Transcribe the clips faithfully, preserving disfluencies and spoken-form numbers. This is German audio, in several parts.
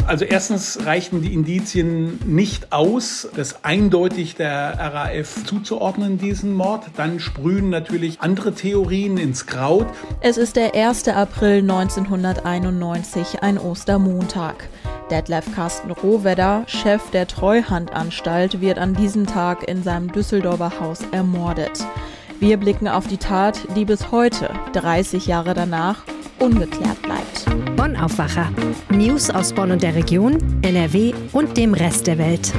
Also erstens reichten die Indizien nicht aus, das eindeutig der R A F zuzuordnen, diesen Mord. Dann sprühen natürlich andere Theorien ins Kraut. Es ist der erste April neunzehnhunderteinundneunzig, ein Ostermontag. Detlef Carsten Rohwedder, Chef der Treuhandanstalt, wird an diesem Tag in seinem Düsseldorfer Haus ermordet. Wir blicken auf die Tat, die bis heute, dreißig Jahre danach, ungeklärt bleibt. Bonn Aufwacher. News aus Bonn und der Region, N R W und dem Rest der Welt.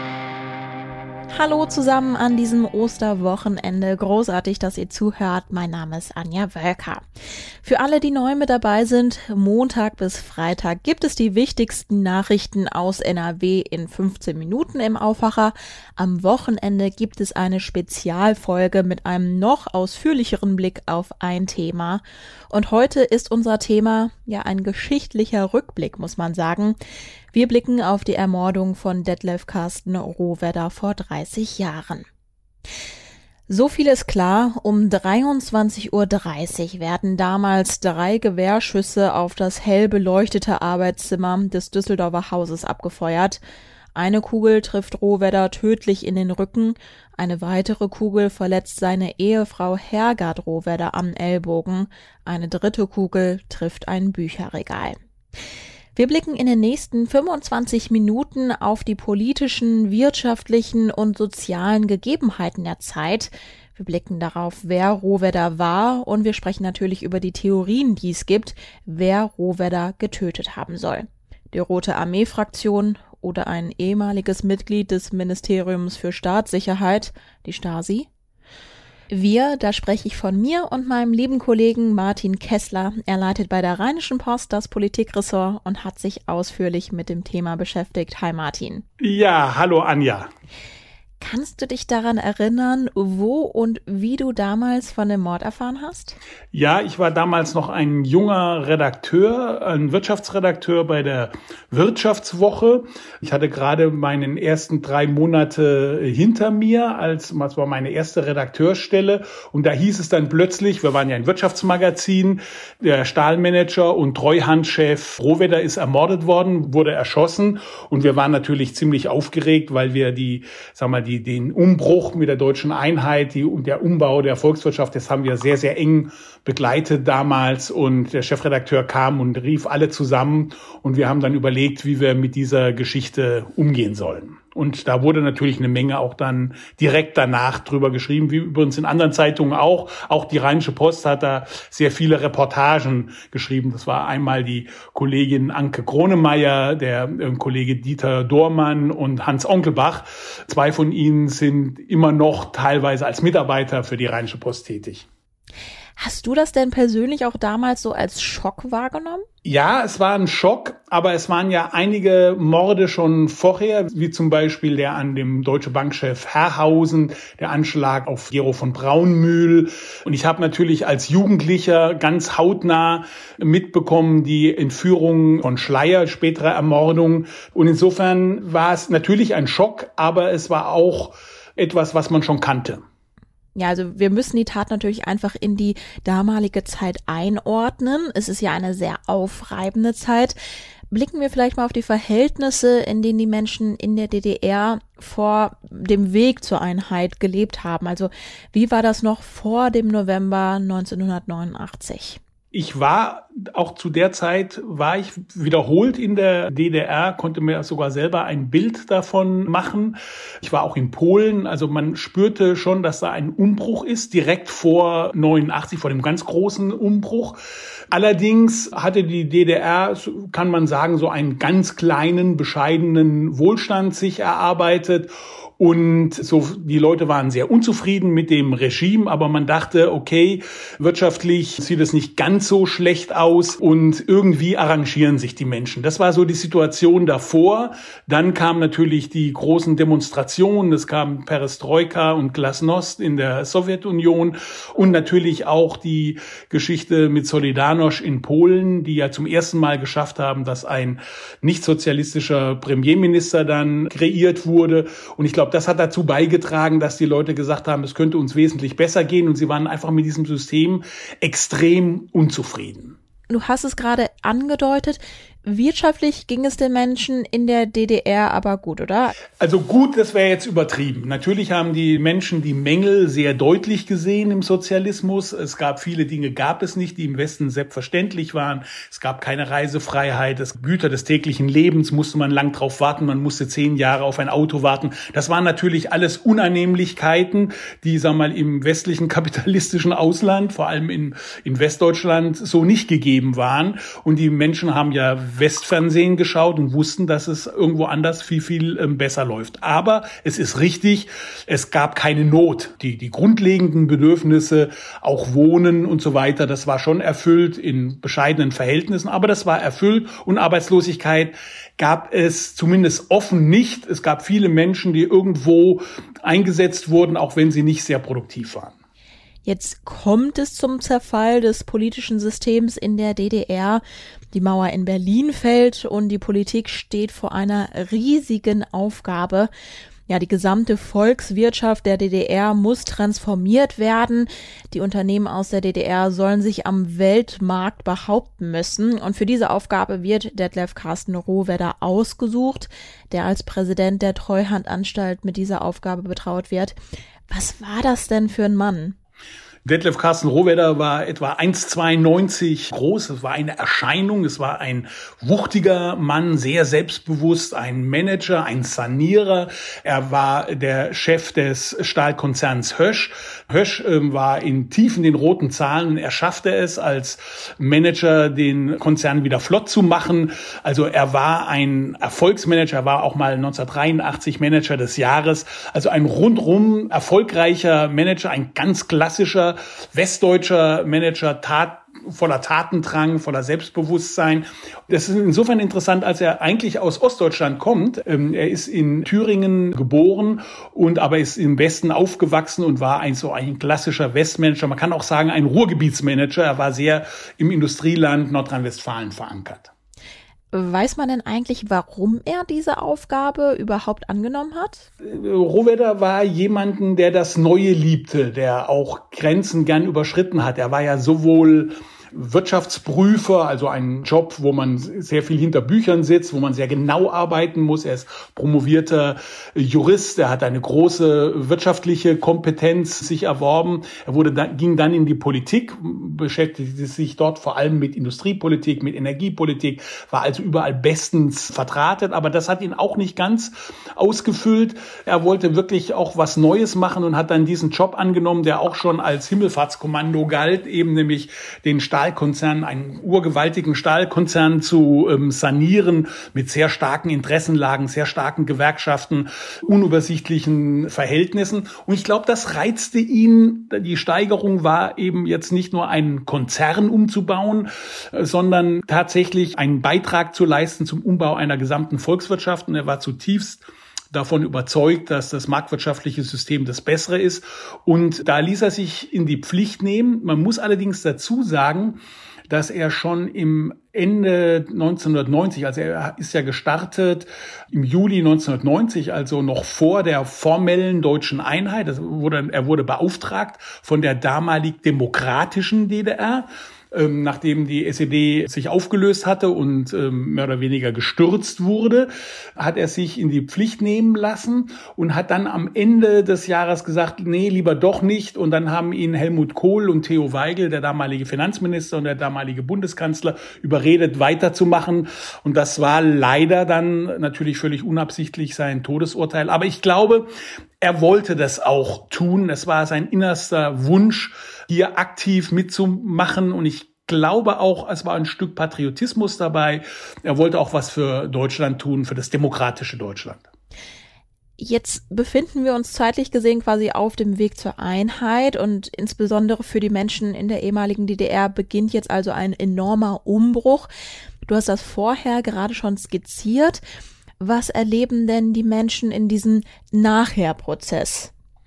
Hallo zusammen an diesem Osterwochenende. Großartig, dass ihr zuhört. Mein Name ist Anja Wölker. Für alle, die neu mit dabei sind, Montag bis Freitag gibt es die wichtigsten Nachrichten aus N R W in fünfzehn Minuten im Aufwacher. Am Wochenende gibt es eine Spezialfolge mit einem noch ausführlicheren Blick auf ein Thema. Und heute ist unser Thema ja ein geschichtlicher Rückblick, muss man sagen. Wir blicken auf die Ermordung von Detlef Carsten Rohwedder vor dreißig Jahren. So viel ist klar, um dreiundzwanzig Uhr dreißig werden damals drei Gewehrschüsse auf das hell beleuchtete Arbeitszimmer des Düsseldorfer Hauses abgefeuert. Eine Kugel trifft Rohwedder tödlich in den Rücken, eine weitere Kugel verletzt seine Ehefrau Hergard Rohwedder am Ellbogen, eine dritte Kugel trifft ein Bücherregal. Wir blicken in den nächsten fünfundzwanzig Minuten auf die politischen, wirtschaftlichen und sozialen Gegebenheiten der Zeit. Wir blicken darauf, wer Rohwedder war, und wir sprechen natürlich über die Theorien, die es gibt, wer Rohwedder getötet haben soll. Die Rote Armee-Fraktion oder ein ehemaliges Mitglied des Ministeriums für Staatssicherheit, die Stasi? Wir, da spreche ich von mir und meinem lieben Kollegen Martin Kessler. Er leitet bei der Rheinischen Post das Politikressort und hat sich ausführlich mit dem Thema beschäftigt. Hi Martin. Ja, hallo Anja. Kannst du dich daran erinnern, wo und wie du damals von dem Mord erfahren hast? Ja, ich war damals noch ein junger Redakteur, ein Wirtschaftsredakteur bei der Wirtschaftswoche. Ich hatte gerade meinen ersten drei Monate hinter mir, als das war meine erste Redakteurstelle. Und da hieß es dann plötzlich, wir waren ja ein Wirtschaftsmagazin, der Stahlmanager und Treuhandchef Rohwedder ist ermordet worden, wurde erschossen. Und wir waren natürlich ziemlich aufgeregt, weil wir die, sagen wir mal, die, den Umbruch mit der deutschen Einheit, die, der Umbau der Volkswirtschaft, das haben wir sehr, sehr eng begleitet damals. Und der Chefredakteur kam und rief alle zusammen. Und wir haben dann überlegt, wie wir mit dieser Geschichte umgehen sollen. Und da wurde natürlich eine Menge auch dann direkt danach drüber geschrieben, wie übrigens in anderen Zeitungen auch. Auch die Rheinische Post hat da sehr viele Reportagen geschrieben. Das war einmal die Kollegin Anke Gronemeyer, der äh, Kollege Dieter Dohrmann und Hans Onkelbach. Zwei von ihnen sind immer noch teilweise als Mitarbeiter für die Rheinische Post tätig. Hast du das denn persönlich auch damals so als Schock wahrgenommen? Ja, es war ein Schock, aber es waren ja einige Morde schon vorher, wie zum Beispiel der an dem Deutsche Bank-Chef Herrhausen, der Anschlag auf Gero von Braunmühl. Und ich habe natürlich als Jugendlicher ganz hautnah mitbekommen die Entführung von Schleyer, spätere Ermordung. Und insofern war es natürlich ein Schock, aber es war auch etwas, was man schon kannte. Ja, also wir müssen die Tat natürlich einfach in die damalige Zeit einordnen. Es ist ja eine sehr aufreibende Zeit. Blicken wir vielleicht mal auf die Verhältnisse, in denen die Menschen in der D D R vor dem Weg zur Einheit gelebt haben. Also wie war das noch vor dem November neunzehnhundertneunundachtzig? Ich war auch zu der Zeit, war ich wiederholt in der D D R, konnte mir sogar selber ein Bild davon machen. Ich war auch in Polen, also man spürte schon, dass da ein Umbruch ist, direkt vor neunundachtzig, vor dem ganz großen Umbruch. Allerdings hatte die D D R, kann man sagen, so einen ganz kleinen, bescheidenen Wohlstand sich erarbeitet. Und so, die Leute waren sehr unzufrieden mit dem Regime, aber man dachte, okay, wirtschaftlich sieht es nicht ganz so schlecht aus und irgendwie arrangieren sich die Menschen. Das war so die Situation davor. Dann kamen natürlich die großen Demonstrationen, es kam Perestroika und Glasnost in der Sowjetunion und natürlich auch die Geschichte mit Solidarność in Polen, die ja zum ersten Mal geschafft haben, dass ein nicht sozialistischer Premierminister dann kreiert wurde. Und ich glaube, das hat dazu beigetragen, dass die Leute gesagt haben, es könnte uns wesentlich besser gehen, und sie waren einfach mit diesem System extrem unzufrieden. Du hast es gerade angedeutet. Wirtschaftlich ging es den Menschen in der D D R aber gut, oder? Also gut, das wäre jetzt übertrieben. Natürlich haben die Menschen die Mängel sehr deutlich gesehen im Sozialismus. Es gab viele Dinge, gab es nicht, die im Westen selbstverständlich waren. Es gab keine Reisefreiheit. Das Güter des täglichen Lebens musste man lang drauf warten. Man musste zehn Jahre auf ein Auto warten. Das waren natürlich alles Unannehmlichkeiten, die, sagen wir mal, im westlichen kapitalistischen Ausland, vor allem in, in Westdeutschland, so nicht gegeben waren. Und die Menschen haben ja Westfernsehen geschaut und wussten, dass es irgendwo anders viel, viel ähm, besser läuft. Aber es ist richtig, es gab keine Not. Die, die grundlegenden Bedürfnisse, auch Wohnen und so weiter, das war schon erfüllt in bescheidenen Verhältnissen, aber das war erfüllt und Arbeitslosigkeit gab es zumindest offen nicht. Es gab viele Menschen, die irgendwo eingesetzt wurden, auch wenn sie nicht sehr produktiv waren. Jetzt kommt es zum Zerfall des politischen Systems in der D D R. Die Mauer in Berlin fällt und die Politik steht vor einer riesigen Aufgabe. Ja, die gesamte Volkswirtschaft der D D R muss transformiert werden. Die Unternehmen aus der D D R sollen sich am Weltmarkt behaupten müssen. Und für diese Aufgabe wird Detlef Carsten Rohwedder ausgesucht, der als Präsident der Treuhandanstalt mit dieser Aufgabe betraut wird. Was war das denn für ein Mann? Detlef Carsten Rohwedder war etwa eins Komma zweiundneunzig groß. Es war eine Erscheinung. Es war ein wuchtiger Mann, sehr selbstbewusst, ein Manager, ein Sanierer. Er war der Chef des Stahlkonzerns Hösch. Hösch äh, war in tief in den roten Zahlen. Er schaffte es als Manager, den Konzern wieder flott zu machen. Also er war ein Erfolgsmanager. Er war auch mal neunzehnhundertdreiundachtzig Manager des Jahres. Also ein rundrum erfolgreicher Manager, ein ganz klassischer westdeutscher Manager, tat, voller Tatendrang, voller Selbstbewusstsein. Das ist insofern interessant, als er eigentlich aus Ostdeutschland kommt. Er ist in Thüringen geboren und aber ist im Westen aufgewachsen und war ein so ein klassischer Westmanager. Man kann auch sagen, ein Ruhrgebietsmanager. Er war sehr im Industrieland Nordrhein-Westfalen verankert. Weiß man denn eigentlich, warum er diese Aufgabe überhaupt angenommen hat? Rohwedder war jemanden, der das Neue liebte, der auch Grenzen gern überschritten hat. Er war ja sowohl Wirtschaftsprüfer, also ein Job, wo man sehr viel hinter Büchern sitzt, wo man sehr genau arbeiten muss. Er ist promovierter Jurist, er hat eine große wirtschaftliche Kompetenz sich erworben. Er wurde dann, ging dann in die Politik, beschäftigte sich dort vor allem mit Industriepolitik, mit Energiepolitik, war also überall bestens verdrahtet, aber das hat ihn auch nicht ganz ausgefüllt. Er wollte wirklich auch was Neues machen und hat dann diesen Job angenommen, der auch schon als Himmelfahrtskommando galt, eben nämlich den Stahl Stahlkonzern, einen urgewaltigen Stahlkonzern zu ähm, sanieren mit sehr starken Interessenlagen, sehr starken Gewerkschaften, unübersichtlichen Verhältnissen. Und ich glaube, das reizte ihn. Die Steigerung war eben jetzt nicht nur einen Konzern umzubauen, äh, sondern tatsächlich einen Beitrag zu leisten zum Umbau einer gesamten Volkswirtschaft. Und er war zutiefst davon überzeugt, dass das marktwirtschaftliche System das Bessere ist. Und da ließ er sich in die Pflicht nehmen. Man muss allerdings dazu sagen, dass er schon im Ende neunzehnhundertneunzig, also er ist ja gestartet im Juli neunzehnhundertneunzig, also noch vor der formellen deutschen Einheit. Das wurde, er wurde beauftragt von der damalig demokratischen D D R. Ähm, nachdem die S E D sich aufgelöst hatte und ähm, mehr oder weniger gestürzt wurde, hat er sich in die Pflicht nehmen lassen und hat dann am Ende des Jahres gesagt, nee, lieber doch nicht. Und dann haben ihn Helmut Kohl und Theo Weigel, der damalige Finanzminister und der damalige Bundeskanzler, überredet, weiterzumachen. Und das war leider dann natürlich völlig unabsichtlich sein Todesurteil. Aber ich glaube, er wollte das auch tun. Es war sein innerster Wunsch, hier aktiv mitzumachen. Und ich glaube auch, es war ein Stück Patriotismus dabei. Er wollte auch was für Deutschland tun, für das demokratische Deutschland. Jetzt befinden wir uns zeitlich gesehen quasi auf dem Weg zur Einheit und insbesondere für die Menschen in der ehemaligen D D R beginnt jetzt also ein enormer Umbruch. Du hast das vorher gerade schon skizziert. Was erleben denn die Menschen in diesem Nachher-Prozess?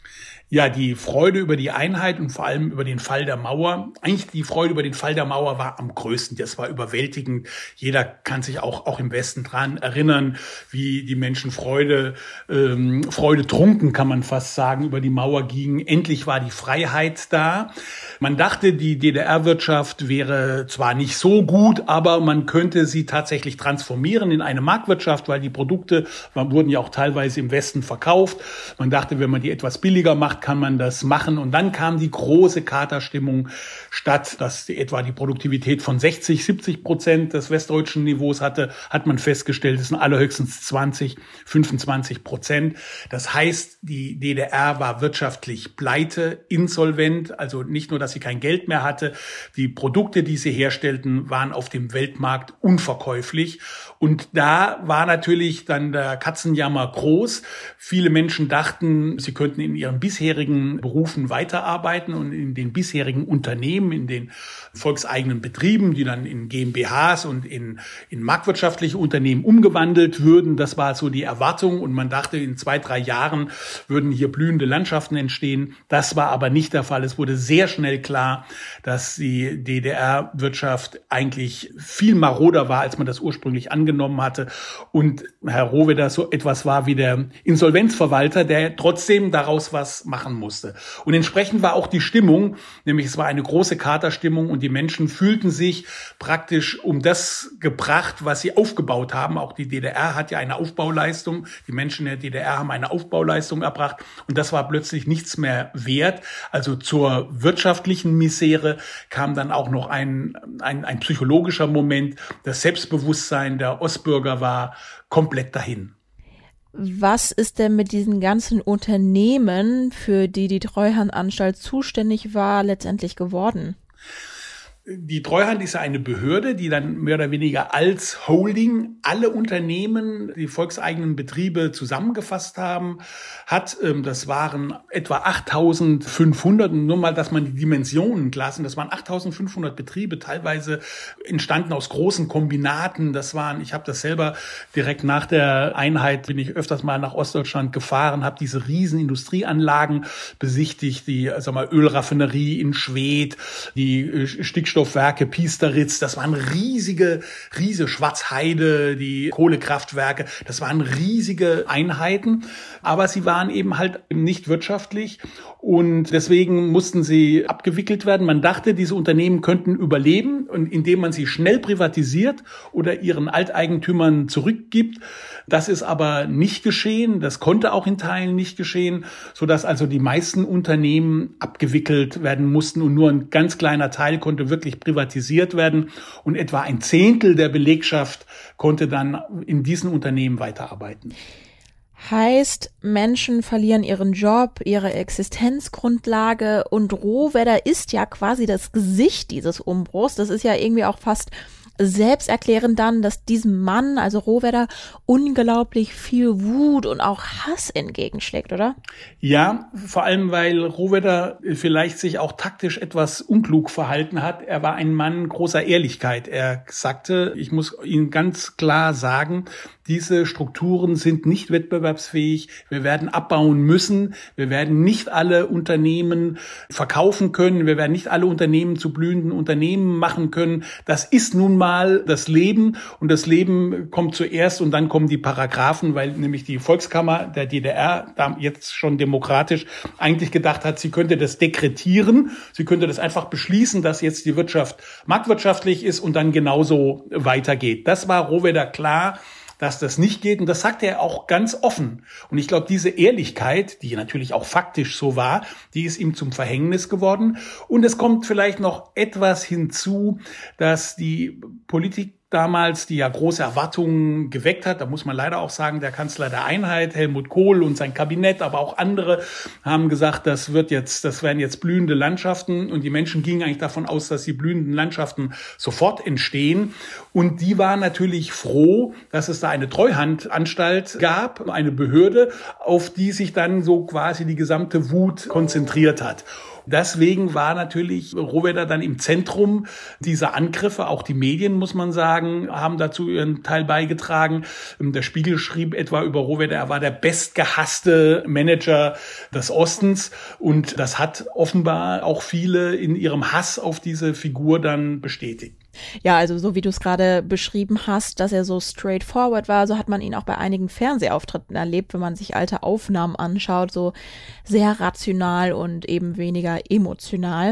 Ja, die Freude über die Einheit und vor allem über den Fall der Mauer. Eigentlich die Freude über den Fall der Mauer war am größten. Das war überwältigend. Jeder kann sich auch, auch im Westen dran erinnern, wie die Menschen Freude, ähm, Freude trunken, kann man fast sagen, über die Mauer gingen. Endlich war die Freiheit da. Man dachte, die D D R-Wirtschaft wäre zwar nicht so gut, aber man könnte sie tatsächlich transformieren in eine Marktwirtschaft, weil die Produkte wurden ja auch teilweise im Westen verkauft. Man dachte, wenn man die etwas billiger macht, kann man das machen. Und dann kam die große Katerstimmung statt, dass etwa die Produktivität von sechzig, siebzig Prozent des westdeutschen Niveaus hatte, hat man festgestellt, es sind allerhöchstens zwanzig, fünfundzwanzig Prozent. Das heißt, die D D R war wirtschaftlich pleite, insolvent, also nicht nur, dass sie kein Geld mehr hatte, die Produkte, die sie herstellten, waren auf dem Weltmarkt unverkäuflich. Und da war natürlich dann der Katzenjammer groß. Viele Menschen dachten, sie könnten in ihren bisherigen Berufen weiterarbeiten und in den bisherigen Unternehmen, in den volkseigenen Betrieben, die dann in GmbHs und in, in marktwirtschaftliche Unternehmen umgewandelt würden. Das war so die Erwartung und man dachte, in zwei, drei Jahren würden hier blühende Landschaften entstehen. Das war aber nicht der Fall. Es wurde sehr schnell klar, dass die D D R-Wirtschaft eigentlich viel maroder war, als man das ursprünglich angenommen hatte. Und Herr Rohwedder so etwas war wie der Insolvenzverwalter, der trotzdem daraus was machen musste. Und entsprechend war auch die Stimmung, nämlich es war eine große Katerstimmung und die Menschen fühlten sich praktisch um das gebracht, was sie aufgebaut haben. Auch die D D R hat ja eine Aufbauleistung. Die Menschen in der D D R haben eine Aufbauleistung erbracht und das war plötzlich nichts mehr wert. Also zur wirtschaftlichen Misere kam dann auch noch ein, ein, ein psychologischer Moment. Das Selbstbewusstsein der Ostbürger war komplett dahin. Was ist denn mit diesen ganzen Unternehmen, für die die Treuhandanstalt zuständig war, letztendlich geworden? Die Treuhand ist ja eine Behörde, die dann mehr oder weniger als Holding alle Unternehmen, die volkseigenen Betriebe zusammengefasst haben, hat. Das waren etwa achttausendfünfhundert, nur mal, dass man die Dimensionen klar sind, das waren achttausendfünfhundert Betriebe, teilweise entstanden aus großen Kombinaten. Das waren, ich habe das selber direkt nach der Einheit, bin ich öfters mal nach Ostdeutschland gefahren, habe diese riesen Industrieanlagen besichtigt, die, sag mal, Ölraffinerie in Schwedt, die Stickstoff Werke Piesteritz, das waren riesige, riesige Schwarzheide, die Kohlekraftwerke, das waren riesige Einheiten, aber sie waren eben halt nicht wirtschaftlich und deswegen mussten sie abgewickelt werden. Man dachte, diese Unternehmen könnten überleben, indem man sie schnell privatisiert oder ihren Alteigentümern zurückgibt. Das ist aber nicht geschehen, das konnte auch in Teilen nicht geschehen, sodass also die meisten Unternehmen abgewickelt werden mussten und nur ein ganz kleiner Teil konnte wirklich privatisiert werden und etwa ein Zehntel der Belegschaft konnte dann in diesen Unternehmen weiterarbeiten. Heißt, Menschen verlieren ihren Job, ihre Existenzgrundlage und Rohwedder ist ja quasi das Gesicht dieses Umbruchs. Das ist ja irgendwie auch fast selbsterklärend dann, dass diesem Mann, also Rohwedder, unglaublich viel Wut und auch Hass entgegenschlägt, oder? Ja, vor allem, weil Rohwedder vielleicht sich auch taktisch etwas unklug verhalten hat. Er war ein Mann großer Ehrlichkeit. Er sagte, ich muss Ihnen ganz klar sagen, diese Strukturen sind nicht wettbewerbsfähig. Wir werden abbauen müssen. Wir werden nicht alle Unternehmen verkaufen können. Wir werden nicht alle Unternehmen zu blühenden Unternehmen machen können. Das ist nun mal das Leben. Und das Leben kommt zuerst und dann kommen die Paragraphen, weil nämlich die Volkskammer der D D R, jetzt schon demokratisch, eigentlich gedacht hat, sie könnte das dekretieren. Sie könnte das einfach beschließen, dass jetzt die Wirtschaft marktwirtschaftlich ist und dann genauso weitergeht. Das war Rohwedder klar, dass das nicht geht. Und das sagte er auch ganz offen. Und ich glaube, diese Ehrlichkeit, die natürlich auch faktisch so war, die ist ihm zum Verhängnis geworden. Und es kommt vielleicht noch etwas hinzu, dass die Politik damals, die ja große Erwartungen geweckt hat, da muss man leider auch sagen, der Kanzler der Einheit, Helmut Kohl und sein Kabinett, aber auch andere haben gesagt, das wird jetzt, das werden jetzt blühende Landschaften und die Menschen gingen eigentlich davon aus, dass die blühenden Landschaften sofort entstehen und die waren natürlich froh, dass es da eine Treuhandanstalt gab, eine Behörde, auf die sich dann so quasi die gesamte Wut konzentriert hat. Deswegen war natürlich Rohwedder dann im Zentrum dieser Angriffe. Auch die Medien, muss man sagen, haben dazu ihren Teil beigetragen. Der Spiegel schrieb etwa über Rohwedder, er war der bestgehasste Manager des Ostens. Und das hat offenbar auch viele in ihrem Hass auf diese Figur dann bestätigt. Ja, also so wie du es gerade beschrieben hast, dass er so straightforward war, so hat man ihn auch bei einigen Fernsehauftritten erlebt, wenn man sich alte Aufnahmen anschaut, so sehr rational und eben weniger emotional.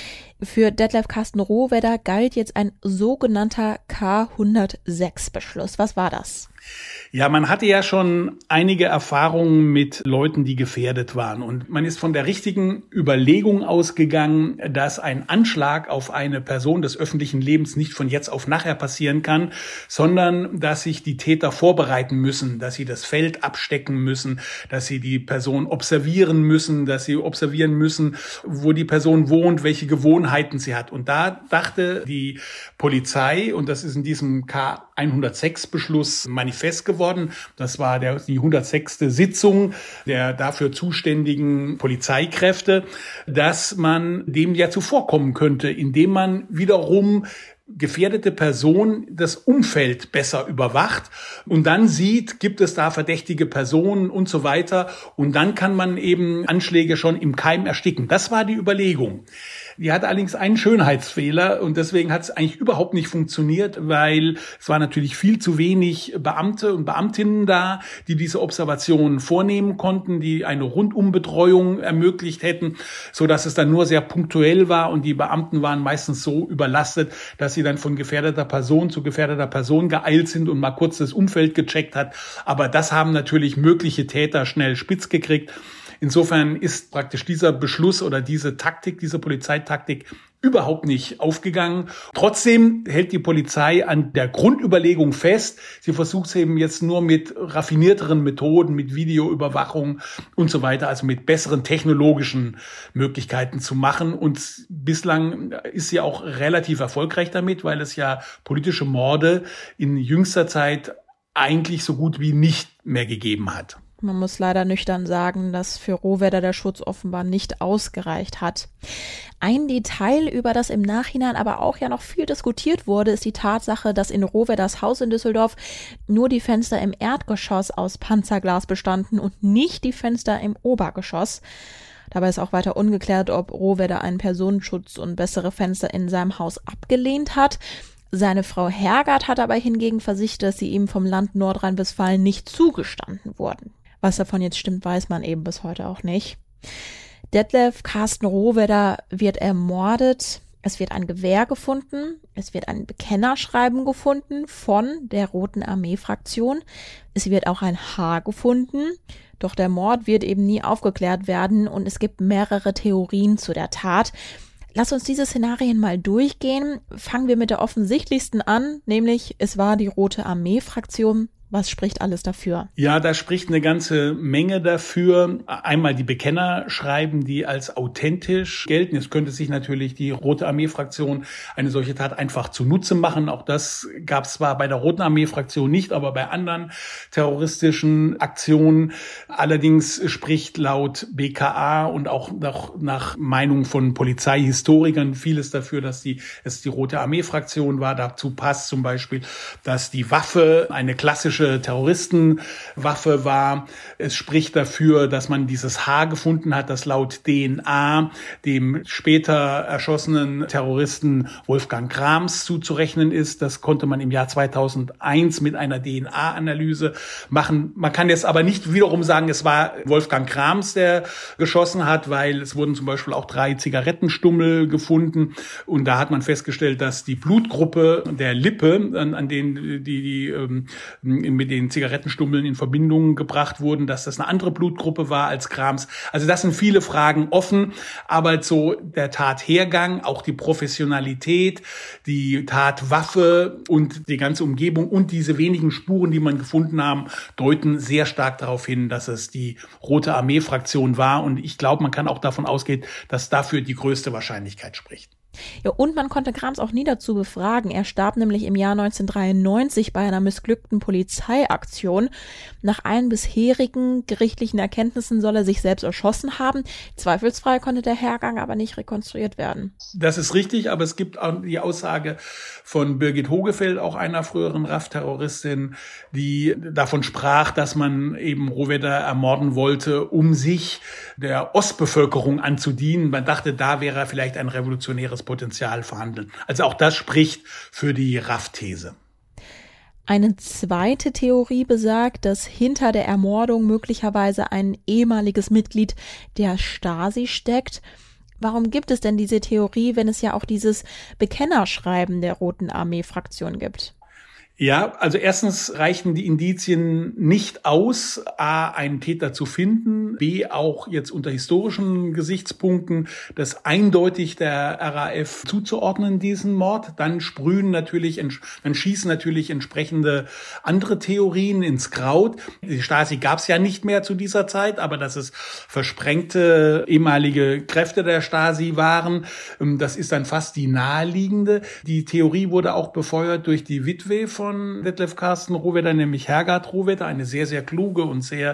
Für Detlef Carsten Rohwedder galt jetzt ein sogenannter K hundertsechs Beschluss. Was war das? Ja, man hatte ja schon einige Erfahrungen mit Leuten, die gefährdet waren. Und man ist von der richtigen Überlegung ausgegangen, dass ein Anschlag auf eine Person des öffentlichen Lebens nicht von jetzt auf nachher passieren kann, sondern dass sich die Täter vorbereiten müssen, dass sie das Feld abstecken müssen, dass sie die Person observieren müssen, dass sie observieren müssen, wo die Person wohnt, welche Gewohnheiten sie hat. Und da dachte die Polizei, und das ist in diesem K hundertsechs Beschluss manifest geworden. Das war der, die hundertsechste Sitzung der dafür zuständigen Polizeikräfte, dass man dem ja zuvorkommen könnte, indem man wiederum gefährdete Person das Umfeld besser überwacht und dann sieht, gibt es da verdächtige Personen und so weiter. Und dann kann man eben Anschläge schon im Keim ersticken. Das war die Überlegung. Die hatte allerdings einen Schönheitsfehler und deswegen hat es eigentlich überhaupt nicht funktioniert, weil es war natürlich viel zu wenig Beamte und Beamtinnen da, die diese Observationen vornehmen konnten, die eine Rundumbetreuung ermöglicht hätten, so dass es dann nur sehr punktuell war und die Beamten waren meistens so überlastet, dass sie dann von gefährdeter Person zu gefährdeter Person geeilt sind und mal kurz das Umfeld gecheckt hat. Aber das haben natürlich mögliche Täter schnell spitz gekriegt. Insofern ist praktisch dieser Beschluss oder diese Taktik, diese Polizeitaktik überhaupt nicht aufgegangen. Trotzdem hält die Polizei an der Grundüberlegung fest. Sie versucht es eben jetzt nur mit raffinierteren Methoden, mit Videoüberwachung und so weiter, also mit besseren technologischen Möglichkeiten zu machen. Und bislang ist sie auch relativ erfolgreich damit, weil es ja politische Morde in jüngster Zeit eigentlich so gut wie nicht mehr gegeben hat. Man muss leider nüchtern sagen, dass für Rohwedder der Schutz offenbar nicht ausgereicht hat. Ein Detail, über das im Nachhinein aber auch ja noch viel diskutiert wurde, ist die Tatsache, dass in Rohwedders Haus in Düsseldorf nur die Fenster im Erdgeschoss aus Panzerglas bestanden und nicht die Fenster im Obergeschoss. Dabei ist auch weiter ungeklärt, ob Rohwedder einen Personenschutz und bessere Fenster in seinem Haus abgelehnt hat. Seine Frau Hergert hat aber hingegen versichert, dass sie ihm vom Land Nordrhein-Westfalen nicht zugestanden wurden. Was davon jetzt stimmt, weiß man eben bis heute auch nicht. Detlef Carsten Rohwedder wird ermordet. Es wird ein Gewehr gefunden. Es wird ein Bekennerschreiben gefunden von der Roten Armee-Fraktion. Es wird auch ein Haar gefunden. Doch der Mord wird eben nie aufgeklärt werden und es gibt mehrere Theorien zu der Tat. Lass uns diese Szenarien mal durchgehen. Fangen wir mit der offensichtlichsten an, nämlich es war die Rote Armee-Fraktion. Was spricht alles dafür? Ja, da spricht eine ganze Menge dafür. Einmal die Bekennerschreiben, die als authentisch gelten. Es könnte sich natürlich die Rote Armee-Fraktion eine solche Tat einfach zunutze machen. Auch das gab es zwar bei der Roten Armee-Fraktion nicht, aber bei anderen terroristischen Aktionen. Allerdings spricht laut B K A und auch nach, nach Meinung von Polizeihistorikern vieles dafür, dass die, es die Rote Armee-Fraktion war. Dazu passt zum Beispiel, dass die Waffe eine klassische Terroristenwaffe war. Es spricht dafür, dass man dieses Haar gefunden hat, das laut D N A dem später erschossenen Terroristen Wolfgang Krams zuzurechnen ist. Das konnte man im Jahr zweitausendeins mit einer D N A-Analyse machen. Man kann jetzt aber nicht wiederum sagen, es war Wolfgang Krams, der geschossen hat, weil es wurden zum Beispiel auch drei Zigarettenstummel gefunden und da hat man festgestellt, dass die Blutgruppe der Lippe, an, an denen die, die ähm, mit den Zigarettenstummeln in Verbindung gebracht wurden, dass das eine andere Blutgruppe war als Krams. Also das sind viele Fragen offen, aber so der Tathergang, auch die Professionalität, die Tatwaffe und die ganze Umgebung und diese wenigen Spuren, die man gefunden haben, deuten sehr stark darauf hin, dass es die Rote Armee-Fraktion war und ich glaube, man kann auch davon ausgehen, dass dafür die größte Wahrscheinlichkeit spricht. Ja, und man konnte Grams auch nie dazu befragen. Er starb nämlich im Jahr neunzehnhundertdreiundneunzig bei einer missglückten Polizeiaktion. Nach allen bisherigen gerichtlichen Erkenntnissen soll er sich selbst erschossen haben. Zweifelsfrei konnte der Hergang aber nicht rekonstruiert werden. Das ist richtig, aber es gibt auch die Aussage von Birgit Hogefeld, auch einer früheren R A F-Terroristin, die davon sprach, dass man eben Rohwedder ermorden wollte, um sich der Ostbevölkerung anzudienen. Man dachte, da wäre vielleicht ein revolutionäres Potenzial vorhanden. Also auch das spricht für die R A F-These. Eine zweite Theorie besagt, dass hinter der Ermordung möglicherweise ein ehemaliges Mitglied der Stasi steckt. Warum gibt es denn diese Theorie, wenn es ja auch dieses Bekennerschreiben der Roten Armee-Fraktion gibt? Ja, also erstens reichten die Indizien nicht aus, A, einen Täter zu finden, B, auch jetzt unter historischen Gesichtspunkten das eindeutig der R A F zuzuordnen, diesen Mord. Dann sprühen natürlich, dann schießen natürlich entsprechende andere Theorien ins Kraut. Die Stasi gab es ja nicht mehr zu dieser Zeit, aber dass es versprengte ehemalige Kräfte der Stasi waren, das ist dann fast die naheliegende. Die Theorie wurde auch befeuert durch die Witwe von von Detlef Carsten Rohwedder, nämlich Hergard Rohwedder, eine sehr, sehr kluge und sehr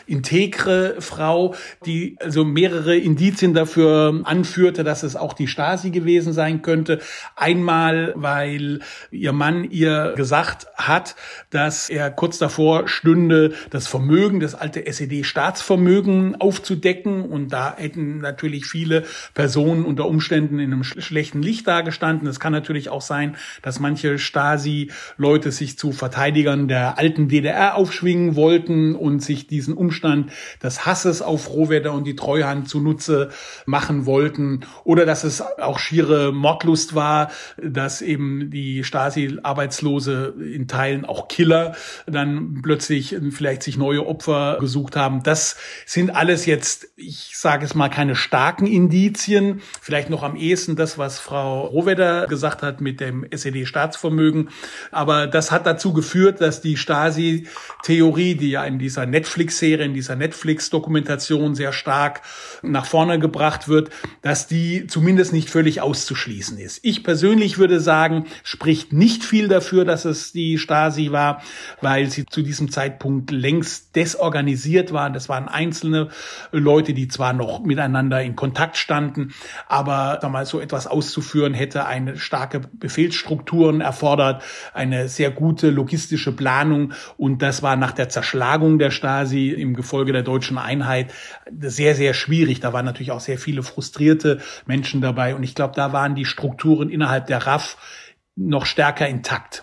integre Frau, die also mehrere Indizien dafür anführte, dass es auch die Stasi gewesen sein könnte. Einmal, weil ihr Mann ihr gesagt hat, dass er kurz davor stünde, das Vermögen, das alte S E D-Staatsvermögen aufzudecken. Und da hätten natürlich viele Personen unter Umständen in einem schlechten Licht dargestanden. Es kann natürlich auch sein, dass manche Stasi-Leute sich zu Verteidigern der alten D D R aufschwingen wollten und sich diesen Umstand des Hasses auf Rohwedder und die Treuhand zunutze machen wollten. Oder dass es auch schiere Mordlust war, dass eben die Stasi-Arbeitslose, in Teilen auch Killer, dann plötzlich vielleicht sich neue Opfer gesucht haben. Das sind alles jetzt, ich sage es mal, keine starken Indizien. Vielleicht noch am ehesten das, was Frau Rohwedder gesagt hat mit dem S E D-Staatsvermögen. Aber das hat dazu geführt, dass die Stasi-Theorie, die ja in dieser Netflix-Serie, in dieser Netflix-Dokumentation sehr stark nach vorne gebracht wird, dass die zumindest nicht völlig auszuschließen ist. Ich persönlich würde sagen, spricht nicht viel dafür, dass es die Stasi war, weil sie zu diesem Zeitpunkt längst desorganisiert waren. Das waren einzelne Leute, die zwar noch miteinander in Kontakt standen, aber sag mal, so etwas auszuführen hätte eine starke Befehlsstrukturen erfordert, eine sehr gute logistische Planung, und das war nach der Zerschlagung der Stasi im Gefolge der deutschen Einheit sehr, sehr schwierig. Da waren natürlich auch sehr viele frustrierte Menschen dabei, und ich glaube, da waren die Strukturen innerhalb der R A F noch stärker intakt.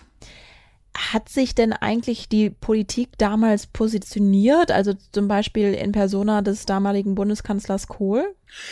Hat sich denn eigentlich die Politik damals positioniert, also zum Beispiel in Persona des damaligen Bundeskanzlers Kohl?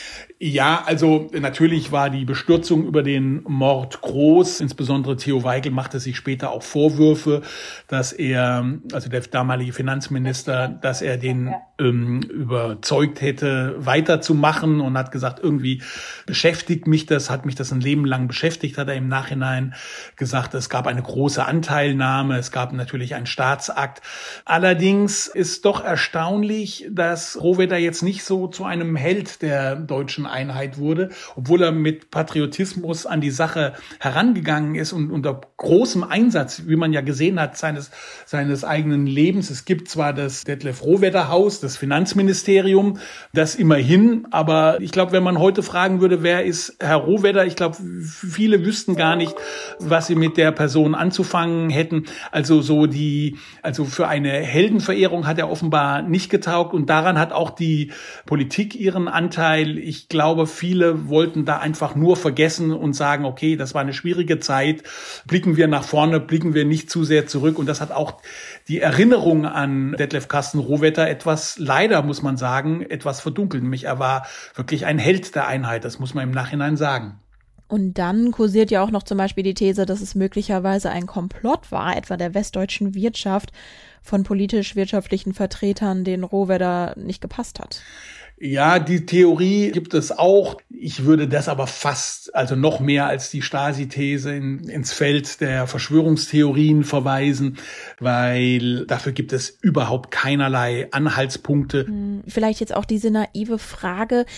Ja, also natürlich war die Bestürzung über den Mord groß. Insbesondere Theo Weigel machte sich später auch Vorwürfe, dass er, also der damalige Finanzminister, dass er den ähm, überzeugt hätte, weiterzumachen, und hat gesagt, irgendwie beschäftigt mich das, hat mich das ein Leben lang beschäftigt, hat er im Nachhinein gesagt. Es gab eine große Anteilnahme, es gab natürlich einen Staatsakt. Allerdings ist doch erstaunlich, dass Rohwedder jetzt nicht so zu einem Held der deutschen Einheit wurde, obwohl er mit Patriotismus an die Sache herangegangen ist und unter großem Einsatz, wie man ja gesehen hat, seines, seines eigenen Lebens. Es gibt zwar das Detlef-Rohwedder-Haus, das Finanzministerium, das immerhin, aber ich glaube, wenn man heute fragen würde, wer ist Herr Rohwedder, ich glaube, viele wüssten gar nicht, was sie mit der Person anzufangen hätten. Also so die, also für eine Heldenverehrung hat er offenbar nicht getaugt, und daran hat auch die Politik ihren Anteil. Ich glaube, viele wollten da einfach nur vergessen und sagen, okay, das war eine schwierige Zeit, blicken wir nach vorne, blicken wir nicht zu sehr zurück. Und das hat auch die Erinnerung an Detlef Carsten Rohwedder etwas, leider muss man sagen, etwas verdunkelt. Nämlich er war wirklich ein Held der Einheit, das muss man im Nachhinein sagen. Und dann kursiert ja auch noch zum Beispiel die These, dass es möglicherweise ein Komplott war, etwa der westdeutschen Wirtschaft, von politisch-wirtschaftlichen Vertretern, denen Rohwedder nicht gepasst hat. Ja, die Theorie gibt es auch. Ich würde das aber fast, also noch mehr als die Stasi-These in, ins Feld der Verschwörungstheorien verweisen, weil dafür gibt es überhaupt keinerlei Anhaltspunkte. Vielleicht jetzt auch diese naive Frage: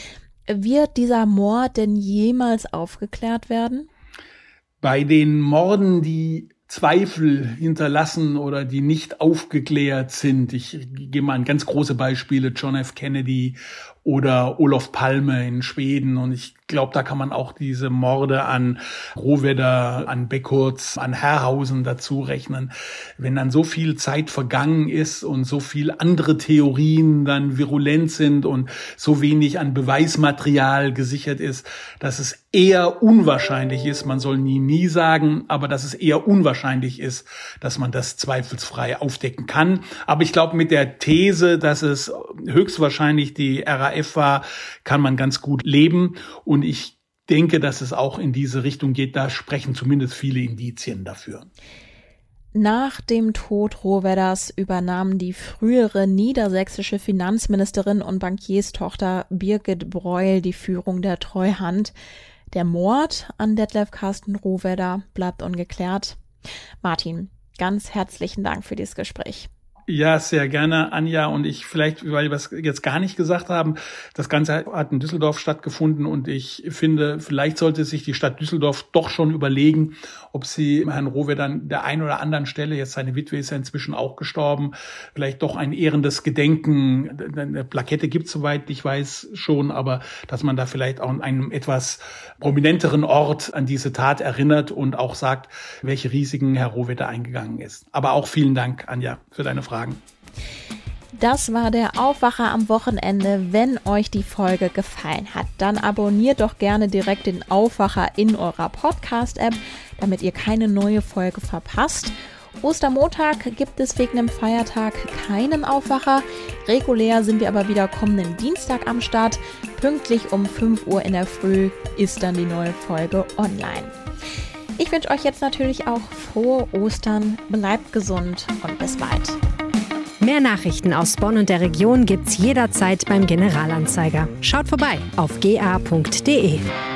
Wird dieser Mord denn jemals aufgeklärt werden? Bei den Morden, die Zweifel hinterlassen oder die nicht aufgeklärt sind. Ich gebe mal ganz große Beispiele, John F. Kennedy oder Olof Palme in Schweden. Und ich glaube, da kann man auch diese Morde an Rohwedder, an Beckurz, an Herrhausen dazu rechnen. Wenn dann so viel Zeit vergangen ist und so viel andere Theorien dann virulent sind und so wenig an Beweismaterial gesichert ist, dass es eher unwahrscheinlich ist, man soll nie, nie sagen, aber dass es eher unwahrscheinlich ist, dass man das zweifelsfrei aufdecken kann. Aber ich glaube, mit der These, dass es höchstwahrscheinlich die R A F war, kann man ganz gut leben. Und ich denke, dass es auch in diese Richtung geht. Da sprechen zumindest viele Indizien dafür. Nach dem Tod Rohwedders übernahm die frühere niedersächsische Finanzministerin und Bankierstochter Birgit Breuel die Führung der Treuhand. Der Mord an Detlev Carsten Rohwedder bleibt ungeklärt. Martin, ganz herzlichen Dank für dieses Gespräch. Ja, sehr gerne, Anja. Und ich vielleicht, weil wir es jetzt gar nicht gesagt haben, das Ganze hat in Düsseldorf stattgefunden und ich finde, vielleicht sollte sich die Stadt Düsseldorf doch schon überlegen, ob sie Herrn Rohwedder an der einen oder anderen Stelle, jetzt seine Witwe ist ja inzwischen auch gestorben, vielleicht doch ein ehrendes Gedenken, eine Plakette gibt es soweit, ich weiß schon, aber dass man da vielleicht auch an einem etwas prominenteren Ort an diese Tat erinnert und auch sagt, welche Risiken Herr Rohwedder eingegangen ist. Aber auch vielen Dank, Anja, für deine Frage. Fragen. Das war der Aufwacher am Wochenende. Wenn euch die Folge gefallen hat, dann abonniert doch gerne direkt den Aufwacher in eurer Podcast-App, damit ihr keine neue Folge verpasst. Ostermontag gibt es wegen dem Feiertag keinen Aufwacher. Regulär sind wir aber wieder kommenden Dienstag am Start. Pünktlich um fünf Uhr in der Früh ist dann die neue Folge online. Ich wünsche euch jetzt natürlich auch frohe Ostern, bleibt gesund und bis bald. Mehr Nachrichten aus Bonn und der Region gibt's jederzeit beim Generalanzeiger. Schaut vorbei auf g a punkt d e.